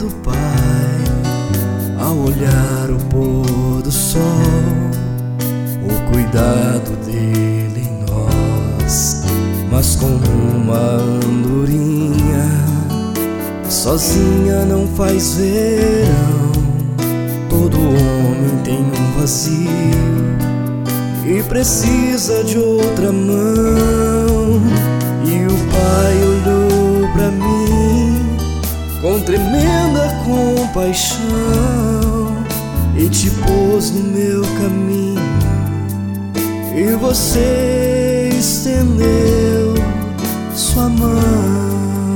do Pai ao olhar o pôr do sol, o cuidado dele em nós. Mas como uma andorinha sozinha não faz verão, todo homem tem um vazio e precisa de outra mão. E o Pai olhou pra mim com tremenda compaixão e te pôs no meu caminho, e você estendeu sua mão.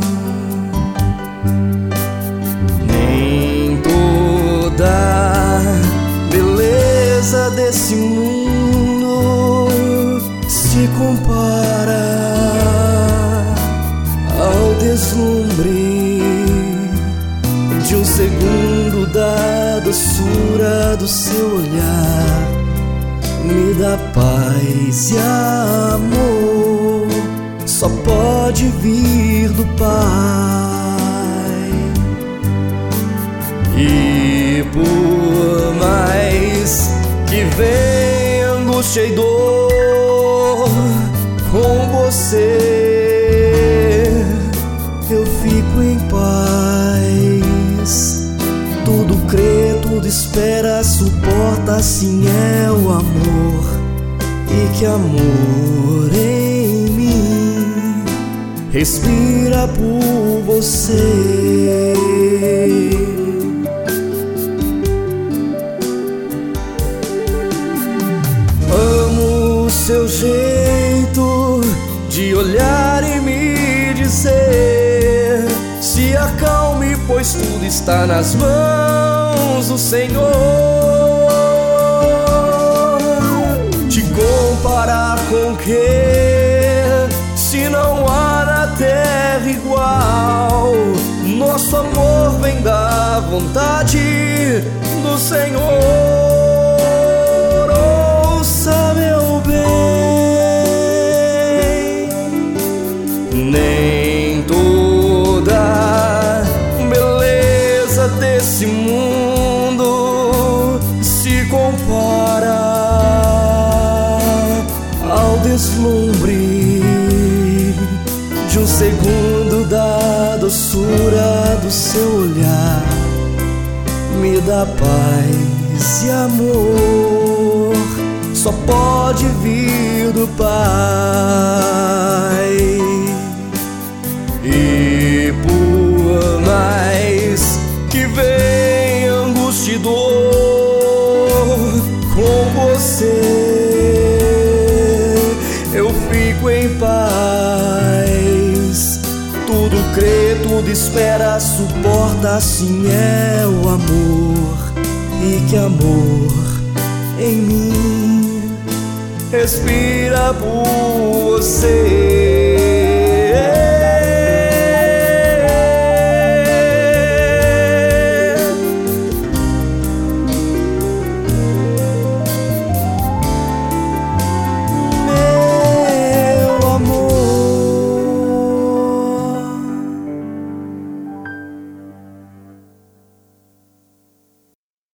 Nem toda beleza desse mundo se compara ao deslumbre de um segundo da doçura do seu olhar. Me dá paz e amor, só pode vir do Pai. E por mais que venha angústia e dor com você, eu fico em paz. Tudo crê, tudo espera, suporta, assim é o amor. E que amor em mim respira por você. Amo o seu jeito de olhar e me dizer: se acalme, pois tudo está nas mãos do Senhor. Te comparar com quê, se não há na terra igual? Nosso amor vem da vontade do Senhor. Ouça, meu bem, nem toda beleza desse mundo se compara ao deslumbre de um segundo da doçura do seu olhar. Me dá paz e amor, só pode vir do Pai. E por mais que venha angústia e dor com você, eu fico em paz. Tudo crê, tudo espera, suporta, assim é o amor. E que amor em mim respira por você.